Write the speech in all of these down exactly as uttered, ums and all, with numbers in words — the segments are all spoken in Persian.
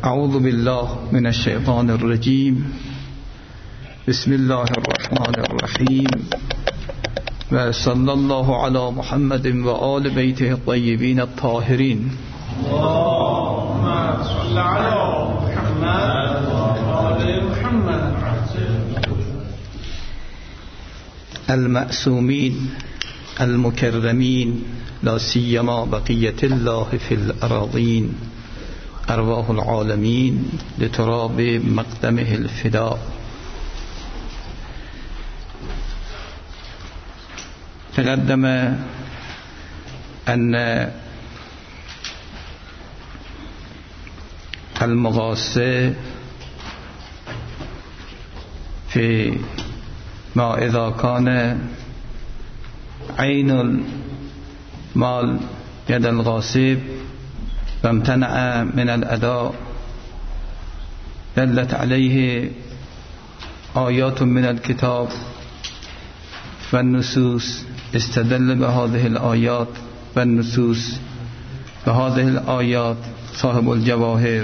اعوذ بالله من الشیطان الرجیم. بسم الله الرحمن الرحیم و صلی الله علی محمد و آل بیته الطیبین الطاهرین. اللهم صل علی محمد و آل محمد. المعصومین المکرمین لا سیما بقیة الله فی الأراضین ارواح العالمین لتراب مقدمه الفداء. تقدم أن المغاصة في ما إذا كان عين المال يد الغاصب وامتنع من الأداء دلت عليه آيات من الكتاب والنصوص. استدل بهذه الآيات والنصوص بهذه الآيات صاحب الجواهر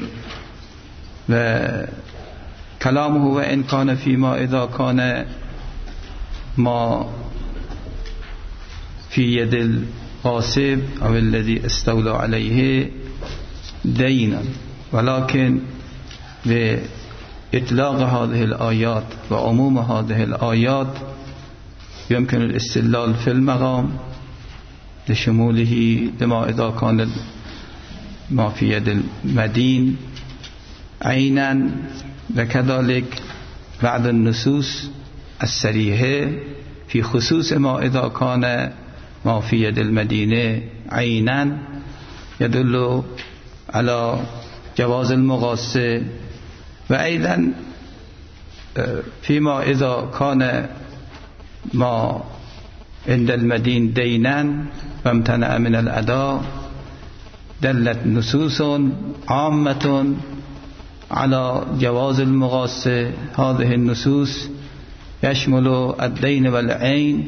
وكلامه وإن كان فيما إذا كان ما في يد الغاصب أو الذي استولى عليه دينا، ولكن بإطلاق هذه الآيات وعموم هذه الآيات يمكن الاستدلال في المقام لشموله لما إذا كان ما في يد المدين عينا، وكذلك بعض النصوص الصريحة في خصوص ما إذا كان ما في يد المدينة عينا يدل على جواز المغاصة. وأيضا فيما إذا كان ما عند المدين دينا وامتنع من الأداء دلت نصوص عامة على جواز المغاصة. هذه النصوص يشمل الدين والعين،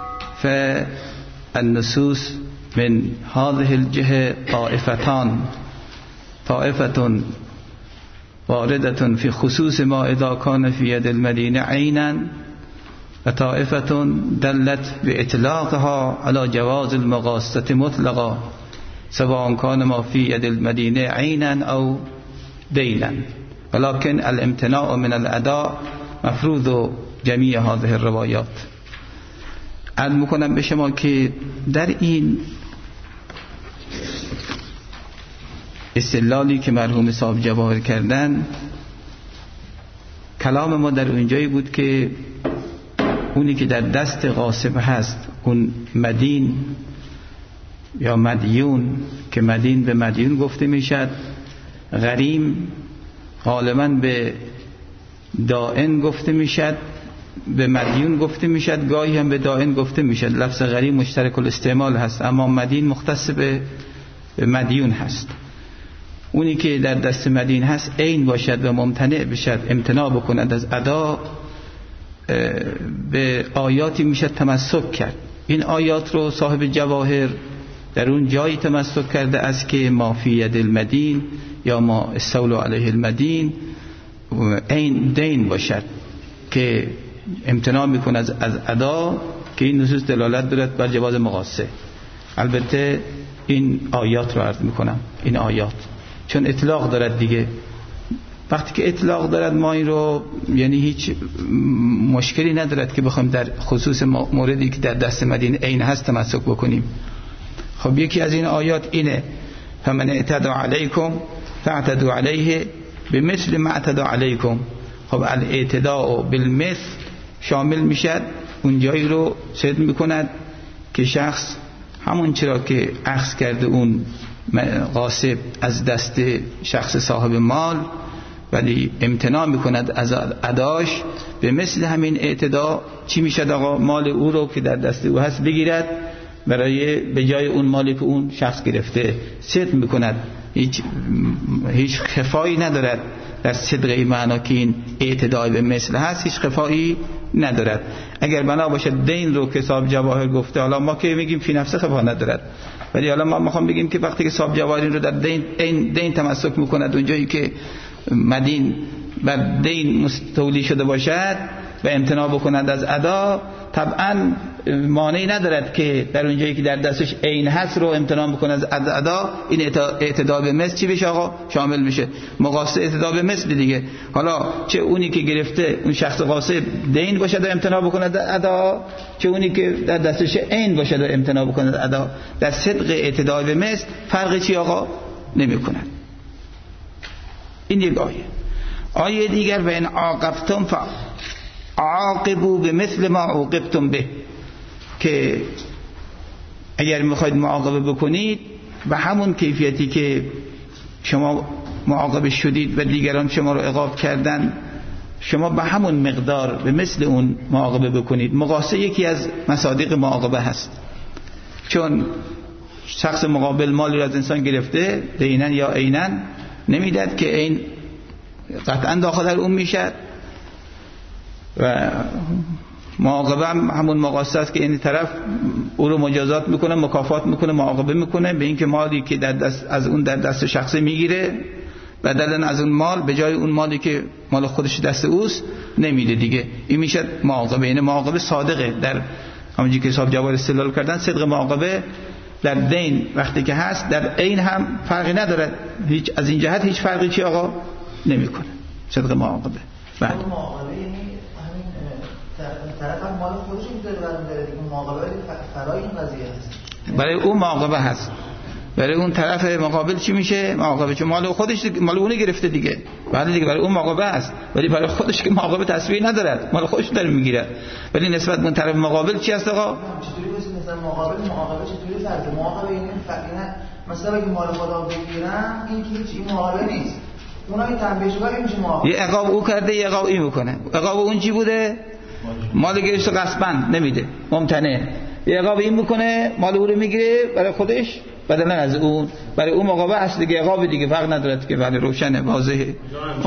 فالنصوص من هذه الجهة طائفتان: طائفة واردة في خصوص ما إذا كان في يد المدينة عينا، وطائفة دلت بإطلاقها على جواز المغاصة مطلقا سواء كان ما في يد المدينة عينا أو دينا، ولكن الامتناع من الأداء مفروض جميع هذه الروايات. علم میکنم به شما که در این استدلالی که مرحوم صاحب جواهر کردن، کلام ما در اونجایی بود که اونی که در دست غاصب هست، اون مدین یا مدیون، که مدین به مدیون گفته میشد، غریم غالبا به دائن گفته میشد، به مدیون گفته میشد، گاهی هم به دائن گفته میشد. لفظ غریم مشترک الاستعمال هست، اما مدین مختص به مدیون هست. اونی که در دست مدین هست عین باشد و ممتنع بشد، امتناع بکند از ادا، به آیاتی میشد تمسک کرد. این آیات رو صاحب جواهر در اون جایی تمسک کرده است که ما فی ید المدین یا ما استولوا علیه المدین عین دین باشد که امتناع میکنه از ادا، که این نصوص دلالت دارد بر جواز مغاصه. البته این آیات رو عرض میکنم، این آیات چون اطلاق دارد دیگه. وقتی که اطلاق دارد ما این رو یعنی هیچ مشکلی ندارد که بخوایم در خصوص موردی که در دست مدینه عین هست تمسک بکنیم. خب یکی از این آیات اینه: فمن اعتدى علیکم فاعتدوا علیه بمثل ما اعتدى علیکم. خب الاعتداء بالمثل شامل میشد اون جایی رو صد میکند که شخص همون چرا که اخذ کرده اون غاصب از دست شخص صاحب مال ولی امتناع میکند از اداش، به مثل همین اعتدا چی میشد؟ آقا مال او رو که در دست او هست بگیرد، برای به جای اون مالی که اون شخص گرفته صدق میکند. هیچ هیچ خفایی ندارد در صدق این معنا که این اعتدای به مثل هست، هیچ خفایی ندارد. اگر بنا باشد دین رو که صاحب جواهر گفته، حالا ما که میگیم فی نفس خفا ندارد، ولی حالا ما میخوام بگیم که وقتی که صاحب جواهر رو در دین دین, دین تمسک میکند، اونجایی که مدین بر دین مستولی شده باشد و امتناع بکند از ادا، طبعا مانعی ندارد که در اونجایی که در دستش عین هست رو امتناع بکند از ادا. این اعتدا به مثل چی بشه آقا؟ شامل میشه مقاصد اعتدا به مثل دیگه. حالا چه اونی که گرفته اون شخص قاصد دین باشد و امتناع بکند از ادا، چه اونی که در دستش عین باشد و امتناع بکند از ادا، در صدق اعتدا به مثل فرقی چی آقا نمی‌کند. این یک آیه. آیه دیگر و ان عاقبتم فعاقبوا بمثل ما عوقبتم به، که اگر میخواید معاقبه بکنید به همون کیفیتی که شما معاقبه شدید و دیگران شما رو عقاب کردن، شما به همون مقدار به مثل اون معاقبه بکنید. مقاسه یکی از مصادیق معاقبه هست، چون شخص مقابل مالی را از انسان گرفته دینن یا عینن، نمیداد که این قطعا داخل در اون میشد و معاقبه هم همون مقاسه است که این طرف او رو مجازات میکنه، مکافات میکنه، معاقبه میکنه به اینکه مالی که در دست از اون در دست شخصی میگیره بدلا از اون مال به جای اون مالی که مال خودش دست اوست نمیده دیگه. این میشه معاقبه. این معاقبه صادقه، در همونجوری که حساب جواب استدلال کردن صدق معاقبه در دین وقتی که هست در عین هم فرقی نداره، هیچ از این جهت هیچ فرقی چی آقا نمیکنه صدق معاقبه. بله معاقبه یعنی همین طرف هم مال خودش میذاره برام داره دیگه، معاقبه فرای این قضیه هست، برای اون معاقبه هست، برای اون طرف مقابل چی میشه معاقبه؟ چون مال خودش مال اون گرفته دیگه، بعد دیگه برای اون معاقبه است، ولی برای خودش که معاقبه تصویر ندارد، مال خودش داره میگیره، ولی نسبت به اون طرف مقابل چی هست آقا؟ چطوری واسه مثلا مقابل معاقبه چطوری فرض معاقبه این فرقینه؟ مثلا اگه مال خدا بگیرم این که هیچ این معاقبه نیست، اونها این تنبیه‌شگاه میشه معاقبه، یه عقاب او کرده یه عقاب این میکنه. عقاب اون چی بوده؟ مال گرفت غصباً نمیده، ممتنع. یه عقاب این میکنه مال او رو میگیره برای خودش بدلا از اون، برای اون مقابله اصل دیگه عقاب دیگه فرق نداره که بله روشنه واضحه.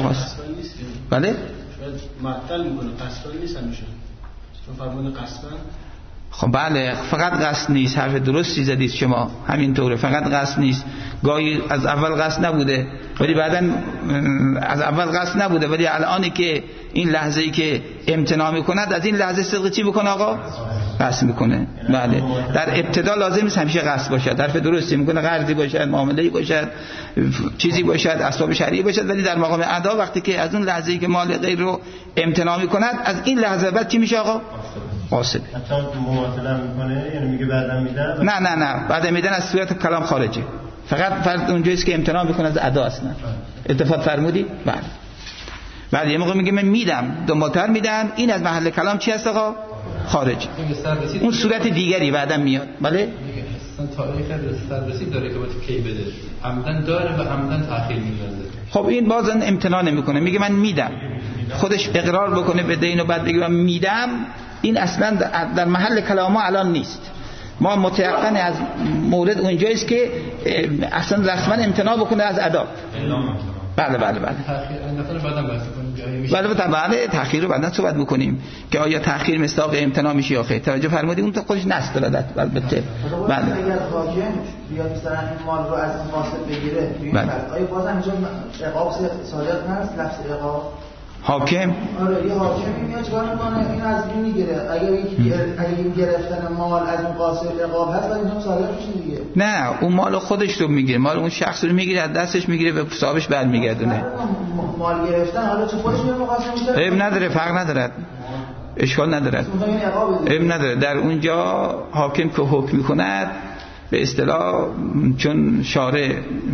بله معطل میکنه قصدان نیست همیشه، چون فرمود قصدان. خب بله فقط قصد نیست، حرف درستی زدید شما، همینطوره فقط قصد نیست. گاهی از اول قصد نبوده ولی بعداً از اول قصد نبوده ولی الانی که این لحظه ای که امتناع میکند از این لحظه صدق چی بکنه آقا؟ قصد میکنه. بله در ابتدا لازم نیست همیشه قصد باشد، حرف درستی میکنه، قرضی باشد، معامله‌ای باشد، چیزی باشد، اسباب شرعی باشد، ولی در مقام ادا وقتی که از اون لحظه ای که مال غیر رو امتناع میکند از این لحظه بعد چی میشه آقا؟ قاصد. حتی مماثله میکنه، یعنی میگه بعدا میدن؟ نه نه نه بعد میدن از صورت کلام خارجه، فقط فرض اونجاییست که امتناع میکنه از ادا اصلا. اتفاق فرمودی؟ بله. بعد یه موقع میگه من میدم دنبالتر میدم، این از محل کلام چی هست آقا؟ خارج. اون صورت دیگری بعدا میاد. بله؟ اصلا تاریخ سررسید داره که باید کی بده، عمدن داره و عمدن تأخیر میندازه. خب این بازن امتناع نمیکنه، میگه من میدم، خودش اقرار بکنه به دین و بعد بگه من میدم، این اصلا در محل کلام ما الان نیست. ما متيقن از مورد اونجاییست که اصلا رسما امتناع بکنه از ادا. بله بله بله. تأخیر اندفعه بعداً بحث کنیم. بله بله بله تأخیر رو بعداً صحبت می‌کنیم که آیا تأخیر مصداق امتناع میشه یا خیر. توجه فرمودید اون خودش نص داره البته. بله. اگر حاکم بیاد مثلا این مال رو از این قاصد بگیره، ببین آیا بازم اینجا عقاب صادق هست لفظ عقاب؟ حاکم آره یه حاکمی میاد چیکار میکنه این از این میگیره، اگر یکی اگر این گرفتن مال از اون قاصد عقاب هست ولی اینجا صادق میشه دیگه. نه اون مال خودش رو میگیره، مال اون شخص رو میگیره از دستش میگیره به صاحبش برمیگردونه. مال گرفتن حالا چه خودش میره مقاسم میشه؟ عیب نداره، فرق نداره، اشکال نداره، عیب نداره. در اونجا حاکم که حکم میکند به اصطلاح چون شارع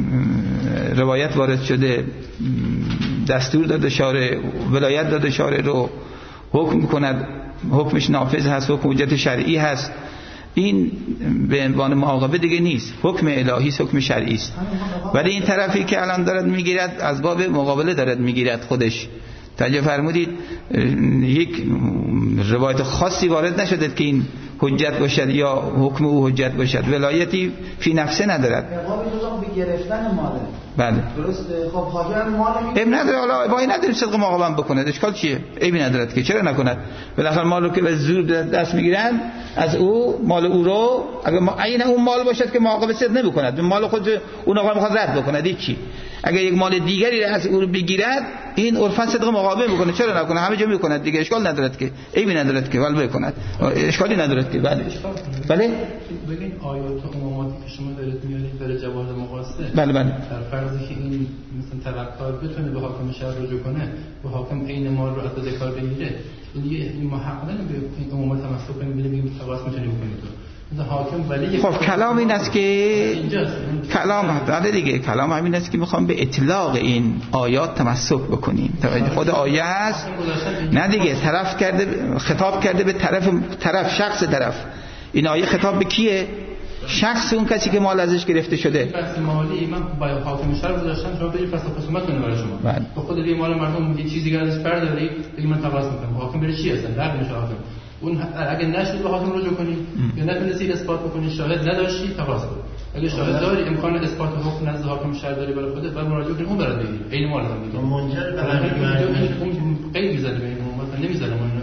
روایت وارد شده، دستور داده شارع، ولایت داده شارع رو حکم میکند، حکمش نافذ هست، حکم حجت شرعی هست، این به عنوان معاقبه دیگه نیست، حکم الهی است، حکم شرعی است. ولی این طرفی که الان دارد میگیرد از باب مقابله دارد میگیرد خودش. توجه فرمودید یک روایت خاصی وارد نشده که این حجت باشد یا حکم او حجت باشد، ولایتی فی نفسه ندارد. گرفتن ماله. بله درسته. خب حاکم مال می اب نداره، حالا وای نداره صدق مقابله بکنه، اشکال چیه؟ عیبی نداره که چرا نکند. بالاخره مالو که به زور دست میگیرن از او، مال او رو اگه ما عین اون مال باشد که مراقبه صدق نمیکند، مال خود اون آقا میخواد رد بکنه چی؟ اگه یک مال دیگری از او رو بگیرد این عرفا صدق مقابله میکنه، چرا نکنه؟ همه جا میکنه دیگه، اشکال نداره که، عیبی نداره که ول بکند، اشکالی نداره که. بله بله ببین آیات و عموماتی که شما دارید میارید برای جواز مقاصده، بله بله، در فرضی که این مثلا طلبکار بتونه به حاکم شهر رجوع کنه و حاکم عین مال رو از ذکر بگیره، این ما حق نداریم به این عمومات تمسک کنیم، ببینیم تقاضا میتونیم بکنیم تو حاکم. ولی خب کلام این است که کلام داده دیگه، کلام همین است که میخوام به اطلاق این آیات تمسک بکنیم. خود آیه است نه دیگه، طرف کرده، خطاب کرده به طرف طرف شخص طرف. این آیه خطاب به کیه؟ شخص اون کسی که مال ازش گرفته شده. بحث مالی من با حاکم شهر گذاشتم، شما برید فصل خصومت کنید برای شما. بله. به خود دیگه مال مردم یه چیزی ازش برداری، دیگه من تقاضا میکنم. حاکم بره چی هستن؟ در میشه حاکم. اون اگه نشد به حاکم رجوع کنی یا نتونستی اثبات بکنی، شاهد نداشتی، تقاضا کن. اگه شاهد داری، امکان اثبات حکم نزد حاکم شهر داری برای خودت، بعد مراجعه کنی اون برات بگیری. عین مال هم دیگه. منجر به همین اون قید میزنه به این مثلا نمیذاره من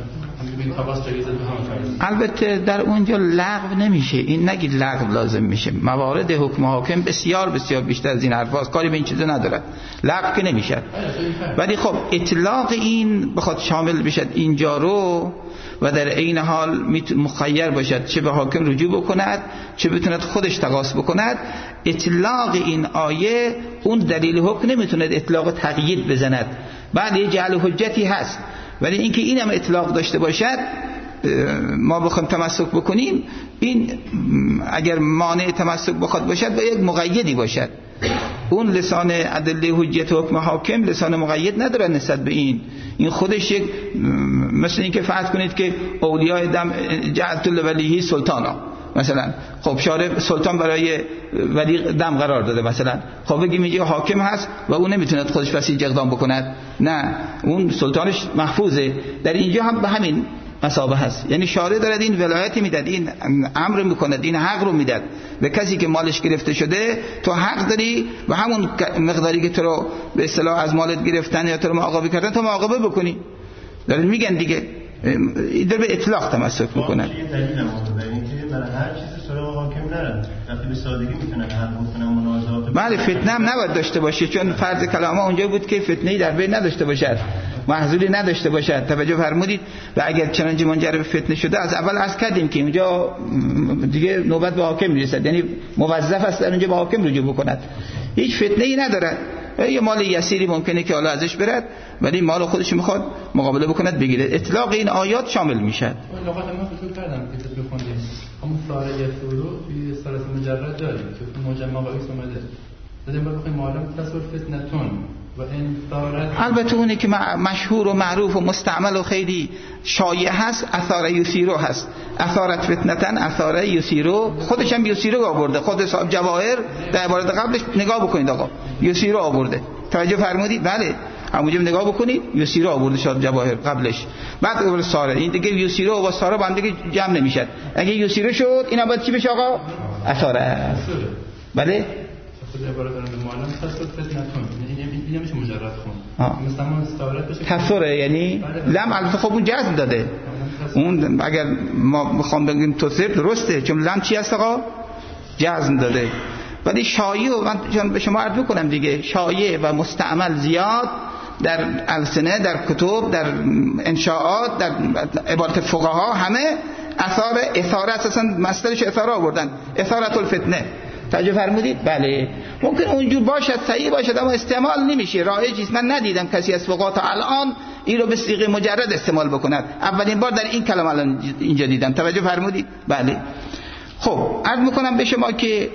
البته در اونجا لغو نمیشه، این نگید لغو لازم میشه. موارد حکم حاکم بسیار بسیار بیشتر از این حرفاست، کاری به این چیزا نداره، لغو که نمیشه. ولی خب اطلاق این بخواد شامل بشد اینجا رو و در عین حال مخیر باشد، چه به حاکم رجوع بکند چه بتوند خودش تقاص بکند، اطلاق این آیه اون دلیل حکم نمیتوند اطلاق تقیید بزند. بعد یه جعل حجتی هست، ولی اینکه این هم اطلاق داشته باشد ما بخوایم تمسک بکنیم، این اگر مانع تمسک بخواد باشد با یک مقیدی باشد. اون لسان ادله حجت حکم حاکم لسان مقید نداره نسبت به این. این خودش یک مثل این که فرض کنید که اولیاء دم جعلت لولیه سلطانا، مثلا خب شارع سلطان برای ولی دم قرار داده، مثلا خب بگیم اینجا حاکم هست و اون نمیتونه خودش بسیج اقدام بکند، نه اون سلطانش محفوظه. در اینجا هم به همین مثابه هست، یعنی شارع دارد این ولایتی میداد، این امر میکند، این حق رو میداد به کسی که مالش گرفته شده. تو حق داری و همون مقداری که تو رو به اصطلاح از مالت گرفتن یا تو رو معاقبه کردن تو معاقبه بکنی. دارن میگن دیگه در به اطلاق تمسک میکنن. یه دلیل هم این که برای هر چیزی سراغ حاکم نرن، وقتی به سادگی میتونن حل بکنن منازعات. بله فتنه هم نباید داشته باشه، چون فرض کلام اونجا بود که فتنه‌ای در بین نداشته باشد، محذوری نداشته باشد. توجه فرمودید؟ و اگر چنانچه منجر به فتنه شده، از اول عرض کردیم که اونجا دیگه نوبت به حاکم میرسد، یعنی موظف است در اونجا به حاکم رجوع بکند، هیچ فتنه‌ای نداره. یه مال یسیری ممکنه که حالا ازش برد، ولی مال خودش میخواد مقابله بکند بگیره. اطلاق این آیات شامل میشه. لغت ما فکر کردم که تو بخونید همون ساره یسورو توی ساره مجرد داریم که مجمع قایس اومده. بعدم بعد بخویم معلم تصور فتنتون و این ساره، البته اونی که مشهور و معروف و مستعمل و خیلی شایع هست اثار یسیرو هست. اثارت فتنتن اثار یسیرو، خودش هم یسیرو آورده، خود صاحب جواهر در عبارت قبلش نگاه بکنید آقا یسیرو آورده. توجه فرمودید؟ بله همونجا نگاه بکنید یسیرو آورده شاد جواهر قبلش، بعد اول ساره. این دیگه یسیرو و ساره با هم دیگه جمع نمیشد. اگه یسیرو شد اینا باید چی بشه آقا؟ اثاره. بله خود عبارت دارم به معلم تصور فتنتون، این نمیشه مجرد خون، مثلا ما استعارت بشه تصوره، یعنی لم البته خب اون جزم داده. اون اگر ما بخوام بگیم تصرف درسته، چون لم چی هست آقا؟ جزم داده. ولی شایع و من به شما عرض میکنم دیگه، شایع و مستعمل زیاد در السنه، در کتب، در انشاءات، در عبارت فقها همه اثار اثاره اساسا مصدرش اثاره آوردن، اثارت الفتنه. توجه فرمودید؟ بله ممکن اونجور باشد، صحیح باشد، اما استعمال نمیشه، رایجی است. من ندیدم کسی از فقها تا الان این رو به صیغه مجرد استعمال بکند. اولین بار در این کلام الان اینجا دیدم. توجه فرمودید؟ بله. خب عرض میکنم به شما که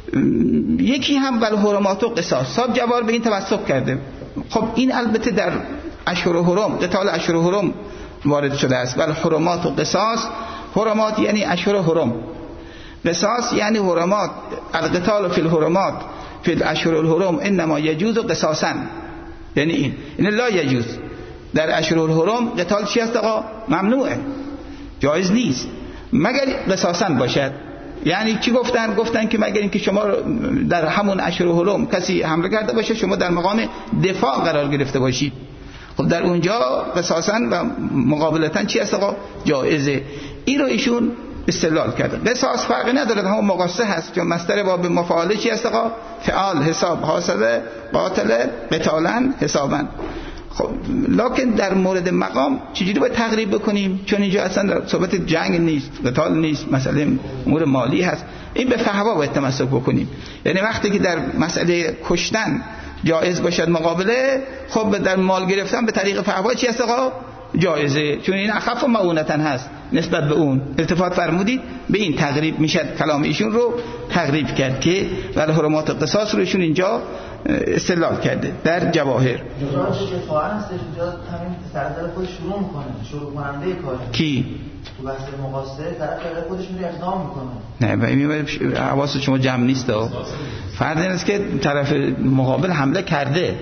یکی هم بل حرمات و قصاص، صاحب جوار به این توسط کرده. خب این البته در اشهر حرم، قتال اشهر حرم وارد شده است. بل حرمات و قصاص، حرمات یعنی اشهر حرم، قصاص یعنی حرمات. القتال فی الحرمات فی الاشهر الحرم انما یجوز قصاصا، یعنی این این لا یجوز. در اشهر الحرم قتال چی است آقا؟ ممنوعه، جایز نیست مگر قصاصا باشد. یعنی چی گفتن؟ گفتن که مگر اینکه شما در همون اشهر حرم کسی حمله کرده باشه شما در مقام دفاع قرار گرفته باشید. خب در اونجا قصاصا و مقابلتا چی هست آقا؟ جایزه. این رو ایشون استدلال کرده. قصاص فرقی نداره، همون مقاصه هست، چون مصدر باب مفاعله چی هست آقا؟ فعال، حساب، حاسب قاتل قتالا حسابا. خب لکن در مورد مقام چجوری باید تقریب بکنیم؟ چون اینجا اصلا در صحبت جنگ نیست، قتال نیست، مسئله امور مالی هست. این به فحوا باید تمسک بکنیم. یعنی وقتی که در مسئله کشتن جایز باشد مقابله، خب در مال گرفتن به طریق فحوا چی هست آقا؟ جایزه، چون این اخف و معونتن هست نسبت به اون. التفات فرمودید به این تقریب میشد کلام ایشون رو تقریب کرد که ولی حرمات قصاص رو ایشون اینجا استدلال کرده در جواهر. جزاش دفاع هستش، اینجا همین سردر خود شروع میکنه، شروع کننده کاره. کی؟ تو بحث مقاصه طرف داره خودش میره اقدام میکنه. نه این حواس شما جمع نیست ها. فرض این است که طرف مقابل حمله کرده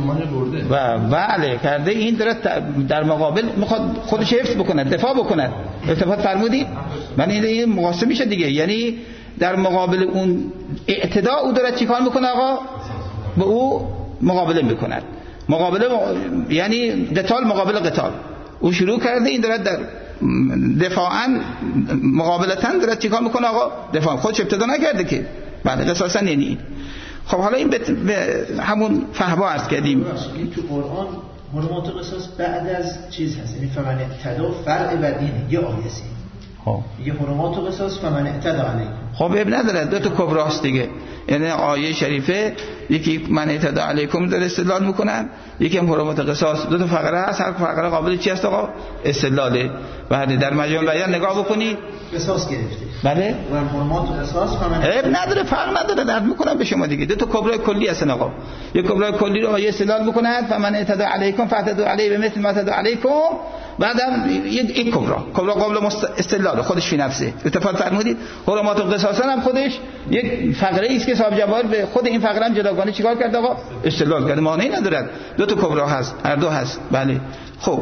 و بله کرده، این داره در مقابل میخواد خودش حفظ بکنه، دفاع بکنه. التفات فرمودید؟ من این مقاصه میشه دیگه، یعنی در مقابل اون اعتداء او داره چیکار میکنه آقا؟ به او مقابله میکند. مقابله م... یعنی قتال مقابل قتال او شروع کرده، این داره در دفاعاً مقابلتاً داره چیکار میکنه آقا؟ دفاع. خودش ابتدا نکرده که بعد قصاصاً یعنی این. خب حالا این به همون فحوا عرض کردیم. این تو قرآن حرمات قصاص بعد از چیز هست، یعنی فمن اعتدا فرع بر اینه یه آیه. خب یه حرمات قصاص فمن اعتدا علیکم. خب اب نداره، دو تا کبراست دیگه. یعنی آیه شریفه یکی من اعتدا علیکم داره استدلال میکنن، یکی هم حرمات قصاص. دو تا فقره هست، هر فقره قابل چی هست آقا؟ استدلاله. بعد در مجموع بیان نگاه بکنید قصاص گرفته. بله؟ و حرمات قصاص فمن اب نداره، فرق نداره، درد میکنم به شما دیگه. دو تا کبرای کلی هستن آقا. یک کبرای کلی رو آیه استدلال میکنه فمن اعتدا علیکم فاعتدوا علیه بمثل ما اعتدوا علیکم. بعدم یک کبرا کبرا قابل استدلال خودش فی نفسه. اتفاق فرمودید حرمات قصاص هم خودش یک فقره ای است که صاحب جواهر به خود این فقره هم جداگانه چیکار کرد آقا؟ استدلال کرد. معنی نداره، دو تا کبرا هست، هر دو هست. بله. خب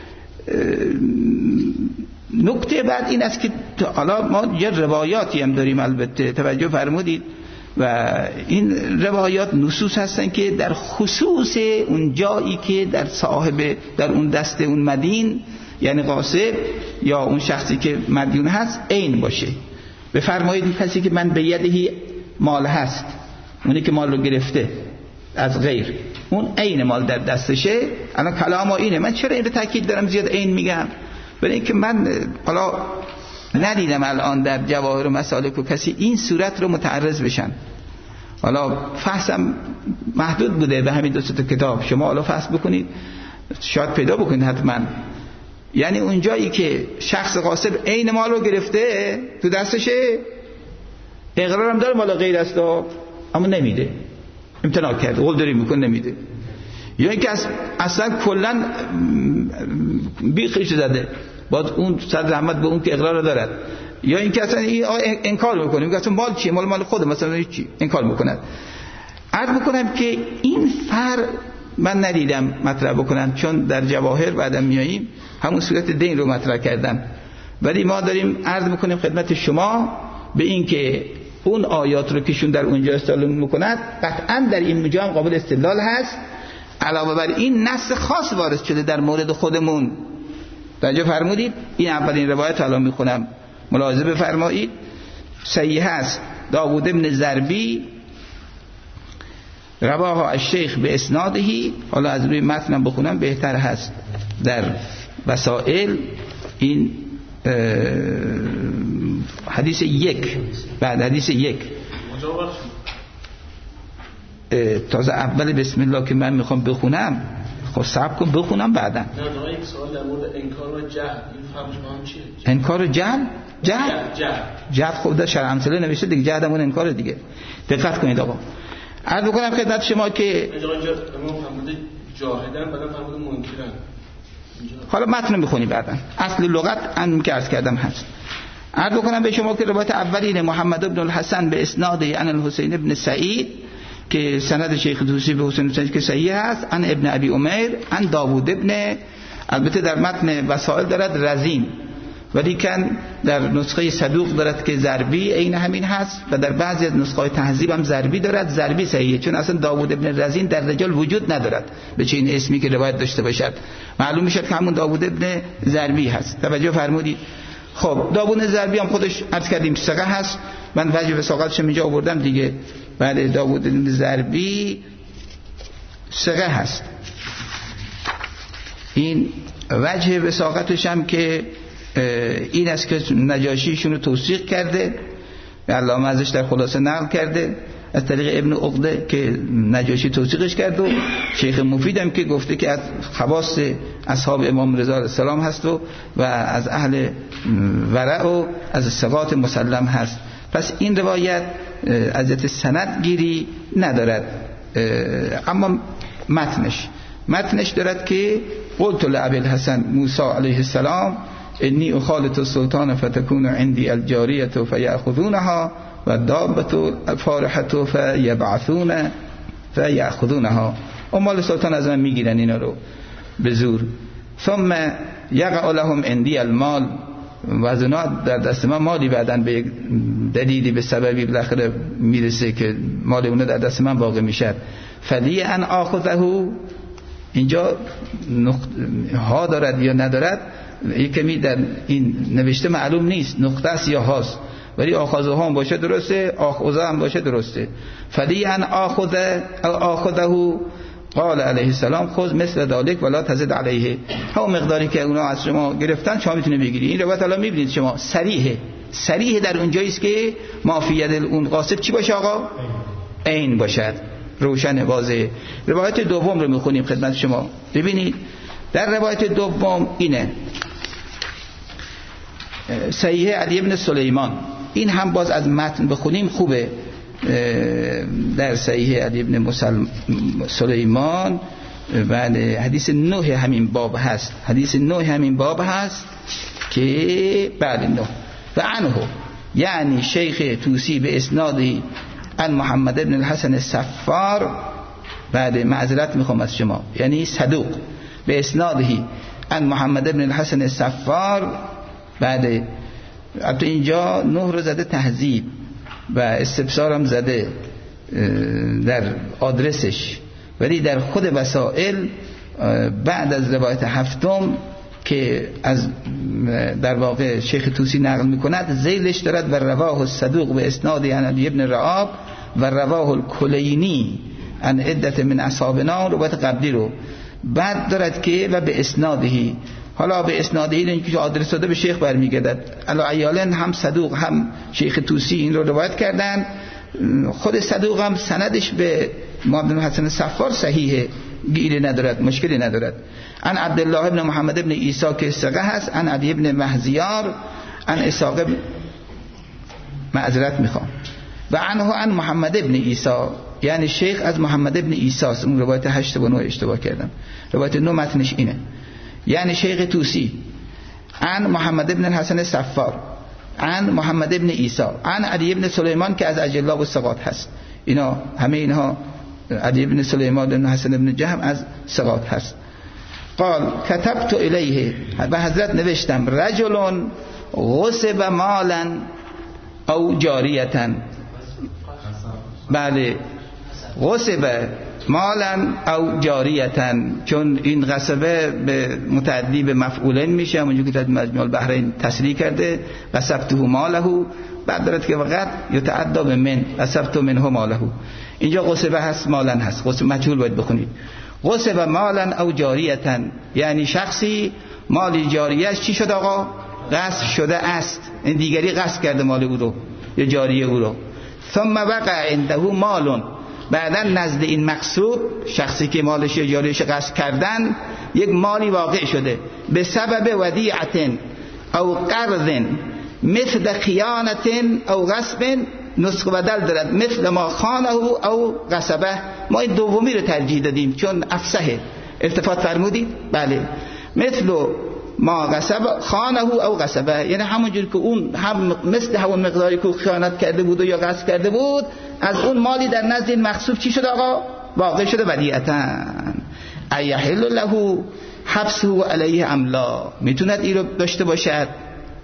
نکته بعد این است که حالا ما یه روایاتی هم داریم، البته توجه فرمودید، و این روایات نصوص هستن که در خصوص اون جایی که در صاحب در اون دست اون مدین یعنی غاصب یا اون شخصی که مدیون هست عین باشه. بفرمایید کسی که من به یدهی مال هست، اونی که مال رو گرفته از غیر، اون عین مال در دستشه. الان کلام اینه. من چرا این رو تاکید دارم زیاد عین میگم؟ برای اینکه من حالا ندیدم الان در جواهر و مسالک و کسی این صورت رو متعرض بشن. حالا فحصم محدود بوده به همین دو تا کتاب، شما حالا فحص بکنید شاید پیدا بکنید حتما. یعنی اون جایی که شخص غاصب عین مال رو گرفته تو دستشه، اقرارم داره مال غیر است اما نمیده، امتناع کرده، قلدری میکنه نمیده. یا اینکه اصلا کلا بیخش زده بعد اون صد رحمت به اون که اقرار دارد، یا اینکه اصلا این انکار میکنه، میگه اصلا مال چیه؟ مال مال خود مثلا چی؟ انکار میکنه. عرض میکنم که این فرق من ندیدم مطرح بکنن، چون در جواهر بعدم میاییم همون صورت دین رو مطرح کردن، ولی ما داریم عرض میکنیم خدمت شما به این که اون آیات رو کهشون در اونجا استدلال میکنند قطعا در این جا هم قابل استدلال هست. علاوه بر این نص خاص وارد شده در مورد خودمون. توجه فرمودید؟ این اولین روایت الان میخونم، ملاحظه بفرمایید. صحیح است. داوود ابن ضربی رواه الشیخ به اسنادهی. حالا از روی متنم بخونم بهتر هست. در وسائل این حدیث یک بعد حدیث یک تازه اول بسم الله که من میخوام بخونم، خب صبر کن بخونم بعدا. نه نه یک سوال در مورد انکار و جهل، این فهمش با هم چیه؟ انکار و جهل؟ جهل جهل جهل خب در شرع امثله نوشته دیگه، جهل همون انکار دیگه. دقت کنید آقا. عرض بکنم خدمت شما که اینجا اینجا ما فرموده جاهدن، بعدا فرموده منکرن. حالا متن میخونی بعدا. اصل لغت ان که عرض کردم هست. عرض بکنم به شما که روایت اولین محمد ابن الحسن به اسناد عن الحسین ابن سعید که سند شیخ توسی به حسین سعید که صحیح است، عن ابن ابی عمر عن داوود ابن، البته در متن وسائل دارد رزین ولی کن در نسخه صدوق دارد که ضربی عین همین هست و در بعضی از نسخه های تهذیب هم ضربی دارد. ضربی صحیحه چون اصلا داوود ابن رزین در رجال وجود ندارد به چه این اسمی که روایت داشته باشد. معلوم میشد که همون داوود ابن ضربی هست. توجه فرمودید؟ خب داوود ضربی هم خودش عرض کردیم ثقه هست. من وجه وثاقتش اینجا آوردم دیگه. بله داوود ابن ضربی ثقه هست. این وجه وثاقتش هم که این است که نجاشیشون رو توثیق کرده، علامه ازش در خلاصه نقل کرده از طریق ابن عقده که نجاشی توثیقش کرد و شیخ مفید هم که گفته که از خواص اصحاب امام رضا علیه السلام هست و و از اهل ورع و از ثقات مسلم هست. پس این روایت از سند گیری ندارد. اما متنش متنش دارد که قلت لابی الحسن موسی علیه السلام انی اخالط السلطان فتكون عندي الجاریه فیأخذونها و دابة الفارحه فیبعثون فیأخذونها. مال سلطان از من میگیرن اینا رو به زور. ثم یقع لهم عندي المال و از اونا در دست من مالی بعدن به دلیلی به سببی بالاخره میرسه که مال اونا در دست من واقع میشه. فلی ان آخذه اینجا ها دارد یا ندارد یکمی در این نوشته معلوم نیست، نقطه است یا هاست، ولی آخذه هم باشه درسته، آخذه هم باشه درسته. فلی ان آخذه آخذه قال علیه السلام خذ مثل ذلك ولا تزد علیه. همون مقداری که اونا از شما گرفتن شما میتونه بگیری. این روایت الان میبینید شما صریحه صریح در اونجایی است که مافیت اون غاصب چی باشه آقا؟ عین باشد، روشن واضحه. روایت دوم رو میخونیم خدمت شما. ببینید در روایت دوم اینه صحیح علی ابن سلیمان. این هم باز از متن بخونیم خوبه. در صحیح علی ابن سلیمان بله حدیث نه همین باب هست. حدیث نه همین باب هست که بله نه و عنه یعنی شیخ توسی به اسنادی ان محمد ابن الحسن الصفار بعد معذرت میخوام از شما یعنی صدوق به اسنادی ان محمد ابن الحسن الصفار بعد البته اینجا نه رو زده تهذیب و استبصار هم زده در آدرسش، ولی در خود وسائل بعد از روایت هفتم که از در واقع شیخ توسی نقل میکند ذیلش دارد و رواه الصدوق به اسناد علی ابن رعاب و رواه الکلینی ان عدت من اصحابنا روایت قبلی رو بعد دارد که و به اسنادهی. حالا به اسنادهی این که آدرس داده به شیخ برمیگردد. علی ایالن هم صدوق هم شیخ توسی این رو روایت کردن. خود صدوق هم سندش به محمد بن حسن صفار صحیحه، گیری ندارد، مشکلی ندارد. ان عبدالله ابن محمد ابن عیسی که ثقه هست، ان علی ابن مهزیار، ان اسحاق معذرت میخوام و عنه ان محمد ابن عیسی یعنی شیخ از محمد ابن عیسی است. اون روایت هشت و نه اشتباه کردم. روایت نه متنش اینه یعنی شیخ توسی عن محمد ابن الحسن صفار عن محمد ابن عیسی عن علی ابن سلیمان که از اجلا و ثقات هست. اینا همه اینها علی ابن سلیمان ابن حسن ابن جهم از ثقات هست. قال كتبت الیه به حضرت نوشتم رجل غصب مالا او جاریتا. بله غصب مالا او جاریتا چون این غصبه به متعدی به مفعولین میشه همونجور که در مجموع البحرین تصریح کرده غصبته ماله بعد دارد که وقت یتعدی به من غصبت منه ماله. اینجا غصبه هست مالا هست غصب مجهول باید بخونید. غصب مالا او جاریتا یعنی شخصی مالی جاریش چی شد آقا؟ غصب شده است، این دیگری غصب کرده مال او رو یا جاریه او رو. ثم وقع عنده مال بعدا نزد این مقصود شخصی که مالش یا جاریش غصب کردن یک مالی واقع شده به سبب ودیعت او قرض مثل خیانت او غصب. نسخ بدل دارد مثل ما خانه او غصبه. ما این دومی رو ترجیح دادیم چون افصحه. التفات فرمودید؟ بله مثل ما غصب خانه او غصبه یعنی همونجور که اون هم مثل همون مقداری که خیانت کرده بود و یا غصب کرده بود از اون مالی در نزد این مغصوب چی شد آقا؟ واقع شده ودیعتن. ایحل له حبسه علیه ام لا میتوند این رو داشته باشد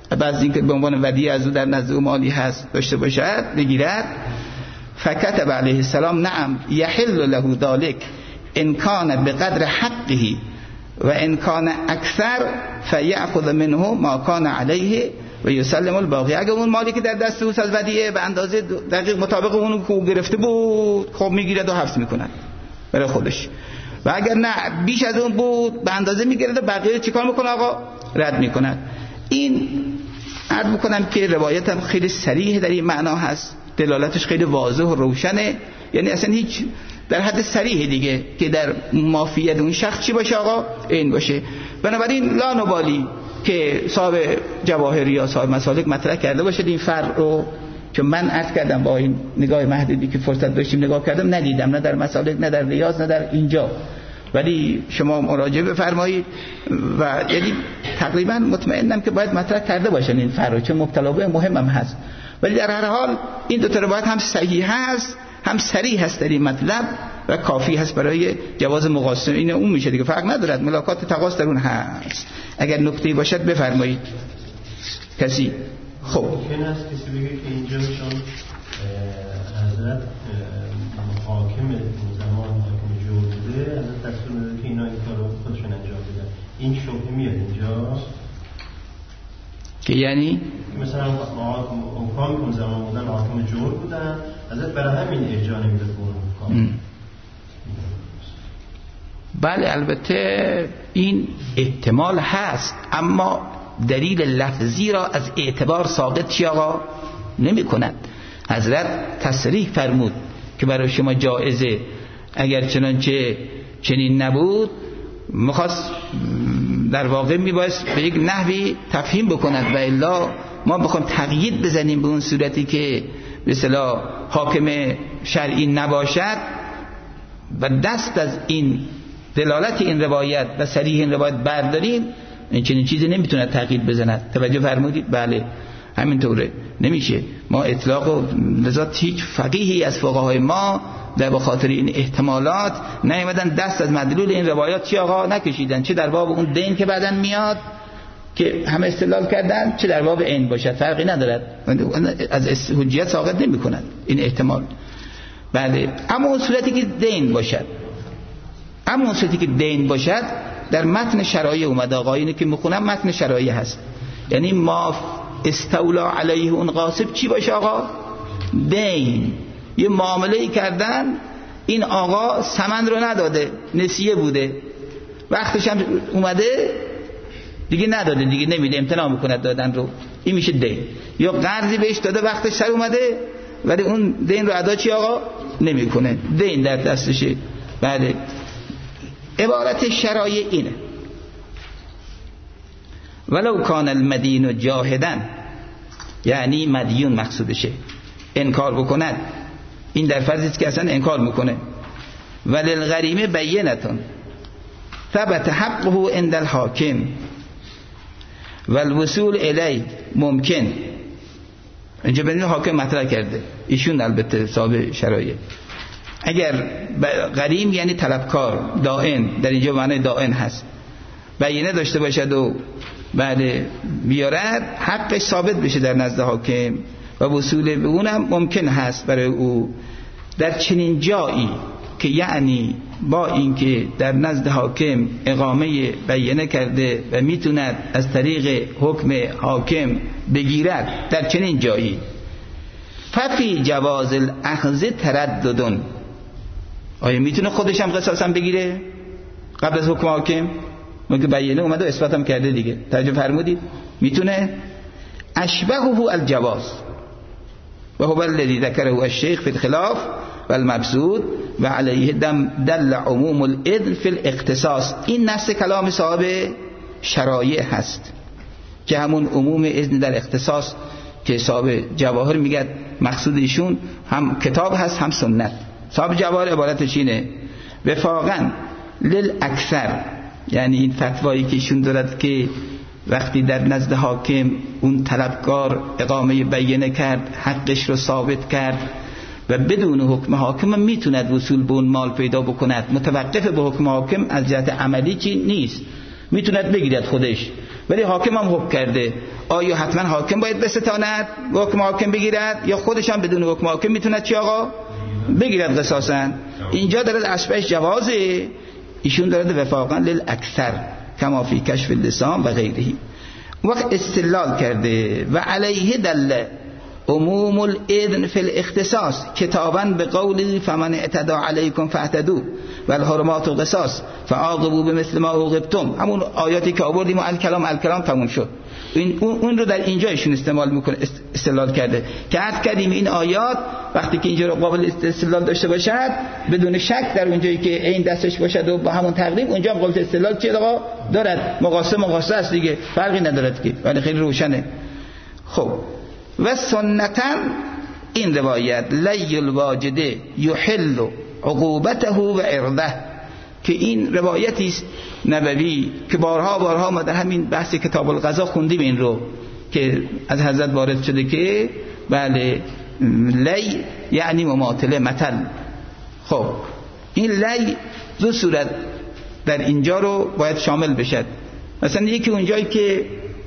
بعد از اینکه به عنوان ودیعه از او در نزد او مالی هست داشته باشد بگیرد. فکتب علیه السلام نعم یحل له ذلک ان کان بقدر حقه و ان کان اکثر فیأخذ منه ما کان علیه و یسلم الباقی. اگه اون مالی که در دست اوست از ودیعه به اندازه دقیق مطابق اون که گرفته بود خب میگیرد و حفظ میکند برای خودش، و اگر نه بیش از اون بود به اندازه میگیرد و بقیه چیکار میکنه آقا؟ رد میکند. این عرض میکنم که روایت هم خیلی صریح در این معنا هست، دلالتش خیلی واضح و روشنه، یعنی اصلا هیچ در حد صریح دیگه که در مافیت اون شخص چی باشه آقا؟ این باشه. بنابراین لا نبالی که صاحب جواهر یا صاحب مسالک مطرح کرده باشه این فرق رو، چون من عرض کردم با این نگاه محدودی که فرصت داشتیم نگاه کردم ندیدم، نه در مسالک نه در ریاض نه در اینجا، ولی شما مراجعه بفرمایید و یعنی تقریبا مطمئنم که باید مطرح کرده باشن این فرق، چون مبتلا به مهمم هست. ولی در هر حال این دو تا روایت هم صحیح هست هم صریح هست در این مطلب و کافی هست برای جواز مقاسمه. این اون میشه دیگه، فرق ندارد، ملاکات تقاس در اون هست. اگر نکته‌ای باشد بفرمایید کسی. خب ممکن است کسی بگه که اینجا چون حضرت حاکم زمان حاکم جور بوده حضرت دستور داده که اینا این کارو خودشون انجام بدن، این شبهه میاد اینجا که یعنی مثلا حکام اون زمان بودن حاکم جور بودن حضرت برای همین ارجاع نمیداد به اون حکام. بله البته این احتمال هست، اما دلیل لفظی را از اعتبار ساقط چی آقا نمی کند. حضرت تصریح فرمود که برای شما جایزه، اگر چنانچه چنین نبود میخواست در واقع میبایست به یک نحوی تفهیم بکند و الا ما بخوام تقیید بزنیم به اون صورتی که به اصطلاح حاکم شرعی نباشد و دست از این دلالت این روایت و صریح این روایت برداریم، این چنین چیزی نمیتونه تقیید بزند. توجه فرمودید؟ بله همینطوره، نمیشه. ما اطلاق و لذا هیچ فقیهی از فقهای ما در بخاطر این احتمالات نیامدن دست از مدلول این روایات چی آقا نکشیدن، چه در باب اون دین که بعدن میاد که همه استدلال کردن، چه در باب عین باشد، فرقی ندارد، از حجیت ساقط نمی کند این احتمال. بله اما اون صورتی که دین باشد، اما اون صورتی که دین باشد در متن شرایع اومده آقا، اینو که میخونم متن شرایع هست، یعنی ما استولا علیه اون غاصب چی باشه آقا؟ دین. یه معامله‌ای کردن، این آقا ثمن رو نداده، نسیه بوده، وقتش هم اومده دیگه نداده، دیگه نمیده، امتناع میکنه دادن رو، این میشه دین. یا قرضی بهش داده وقتش سر اومده ولی اون دین رو ادا چی آقا نمیکنه، دین در دستشه. بله عبارت شرایع اینه ولو کان المدین جاهدن، یعنی مدیون مقصودشه، انکار بکند، این در فرضی است که اصلا انکار میکنه. وللغریم بینتون ثبت حقه عند الحاکم والوصول الیه ممکن. اینجا ببینید حاکم مطرح کرده، ایشون البته صاحب شرایع. اگر غریم یعنی طلبکار، دائن، در اینجا معنی دائن هست، بینه داشته باشد و بعد بیارد حقش ثابت بشه در نزد حاکم و وصول به اونم ممکن هست برای او در چنین جایی که یعنی با اینکه در نزد حاکم اقامه بینه کرده و میتوند از طریق حکم حاکم بگیرد، در چنین جایی ففی جواز الاخذ ترددن، آیا میتونه خودش هم قصاص هم بگیره قبل از حکم حاکم؟ مگه بینه اومده و اثبات هم کرده دیگه، توجه فرمودید؟ میتونه. اشبهه الجواز و هو الذي ذكره الشيخ في الخلاف والمبسوط و علیه دل عموم الاذن في الاختصاص. این نص کلام صاحب شرایع هست که همون عموم اذن در اختصاص که صاحب جواهر میگه مقصود ایشون هم کتاب هست هم سنت. صاحب جواهر عبارتش اینه وفاقا للاکثر، یعنی این فتوایی که ایشون دارد که وقتی در نزد حاکم اون طلبکار اقامه بینه کرد، حقش رو ثابت کرد و بدون حکم حاکم میتوند وصول به اون مال پیدا بکند، متوقف به حکم حاکم از جهت عملی چی نیست، میتوند بگیرد خودش، ولی حاکم هم حکم کرده. آیا حتما حاکم باید بستاند و حکم حاکم بگیرد یا خودش هم بدون حکم حاکم میتوند چی آقا بگیرد قصاصا؟ اینجا دارد اشبهش جوازه، ایشون دارد وفاقا للاکثر کما فی کشف اللسان و غیره. وقت استدلال کرده و علیه دل عموم الاذن فی الاختصاص کتابا به قولی فمن اعتدى علیکم فاعتدوا و الحرمات قصاص فعاقبوا بمثل ما عوقبتم. همون آیاتی که آوردیم و الکلام الکلام تموم شد. این اون رو در اینجا ایشون استعمال میکنه، استدلال کرده که عرض کردیم این آیات وقتی که اینجا رو قابل استدلال داشته باشد بدون شک در اونجایی که این دستش باشد و با همون تقریب اونجا هم قابل استدلال چیه آقا دارد، مقاسه مقاسه است دیگه، فرقی ندارد که، ولی خیلی روشنه. خب و سنتا این روایت لی الواجد یحل عقوبته و عرضه، که این روایتی است نبوی که بارها بارها ما در همین بحث کتاب القضا خوندیم این رو که از حضرت وارد شده که بله لی یعنی مماثله مثل. خب این لی دو صورت در اینجا رو باید شامل بشد. مثلا یکی اونجایی که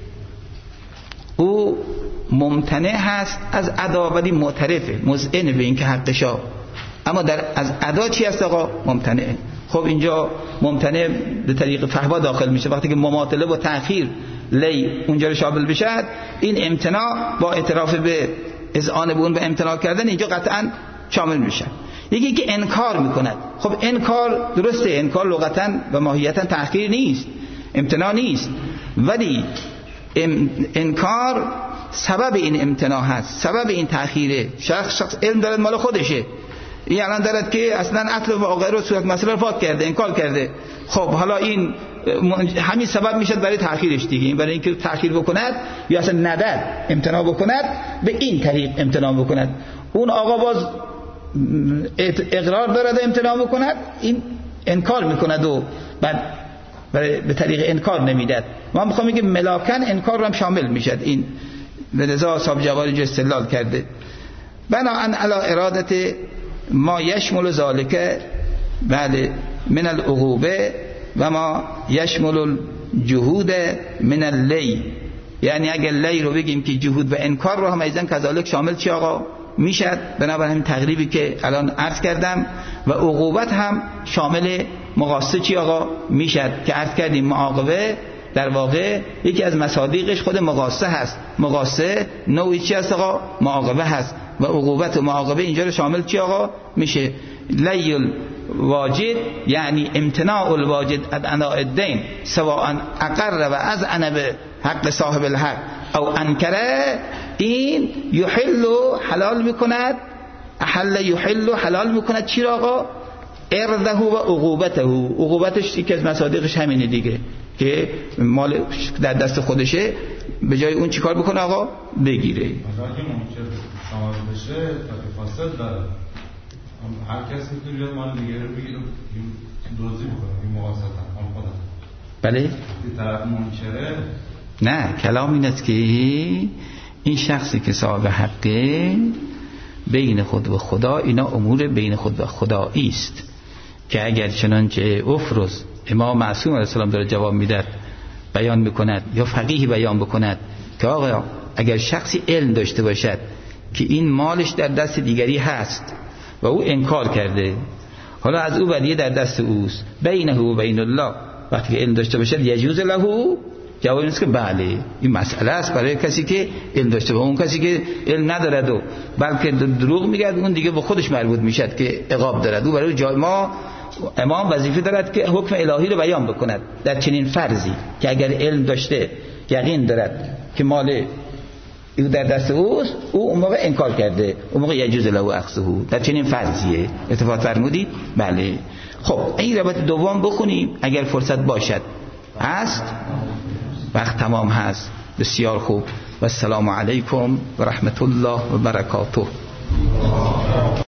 او ممتنع هست از ادا ولی معترفه، مذعن به این که حقشا، اما در از ادا چی هست آقا ممتنعه. خب اینجا ممتنع به طریق فحوا داخل میشه. وقتی که مماثله با تأخیر لی اونجا رو شامل بشد، این امتناع با اعتراف به اذعان به اون به امتناع کردن اینجا قطعا شامل میشه. یکی که انکار میکند. خب انکار درسته، انکار لغتا و ماهیتا تأخیر نیست، امتناع نیست، ولی انکار سبب این امتناع هست، سبب این تأخیره. شخص شخص علم دارد مال خودشه، این الان دارد که اصلا اصل واقع رو صورت مسئله رو فاک کرده، انکار کرده. خب حالا این همین سبب میشد برای تأخیرش دیگه، این برای اینکه تأخیر بکند یا اصلا نداد امتناع بکند به این طریق امتناع بکند. اون آقا باز اقرار دارد امتناع بکند، این انکار میکند و بعد برای به طریق انکار نمیداد. ما میخوام بگیم ملاکن انکار رو هم شامل میشد. این به لذا اصحاب جوارج استدلال کرده بناء علی ارادت ما یشمل ذالک بله من العقوبه و ما یشمل الجهود من اللی. یعنی اگر لی رو بگیم که جهود و انکار رو هم ایزن کذالک شامل چی آقا میشد، بنابراین همین تقریبی که الان عرض کردم، و عقوبت هم شامل مقاصه چی آقا میشد که عرض کردیم معاقبه در واقع یکی از مصادیقش خود مقاصه هست. مقاصه نوعی چی هست آقا معاقبه هست و عقوبت و معاقبه اینجا رو شامل چی آقا میشه. لیل واجد یعنی امتناع الواجد از اداء الدین سواء اقر و از به حق صاحب الحق او انکره، این یحل حلال میکند، احل یحل حلال میکند چی آقا ارده و عقوبته. عقوبتش یکی از مصادیقش همینه دیگه که مال در دست خودشه، به جای اون چیکار بکنه آقا بگیره. اگه ممکن شامل بشه تا فاسد داره، هر کسی میتونه بیاد مال دیگه رو بگیره دوزی بکنه، این مقاصد هم خودم. بله این طرف منکره. نه، کلام این است که این شخصی که صاحب حقه بین خود و خدا، اینا امور بین خود و خدایی است که اگر چنانچه افروز امام معصوم علیه السلام داره جواب میداد بیان میکند یا فقیه بیان بکند که آقا اگر شخصی علم داشته باشد که این مالش در دست دیگری هست و او انکار کرده، حالا از او ولیه در دست اوست، بینه و بین الله، وقتی که علم داشته باشد یجوز له، جواب این است که بله این مسئله است برای کسی که علم داشته باشه. اون کسی که علم ندارد و بلکه دروغ میگه اون دیگه به خودش مربوط میشد که عقاب دارد. او برای جای ما امام وظیفه دارد که حکم الهی رو بیان بکند در چنین فرضی که اگر علم داشته یقین دارد که مال او در دست اوست، او اون موقع انکار کرده، اون موقع یجوز له اخذه در چنین فرضیه. اتفاق فرمودید؟ بله. خب این روایت دوم بخونیم اگر فرصت باشد. هست؟ وقت تمام هست. بسیار خوب. و السلام علیکم و رحمت الله و برکاته.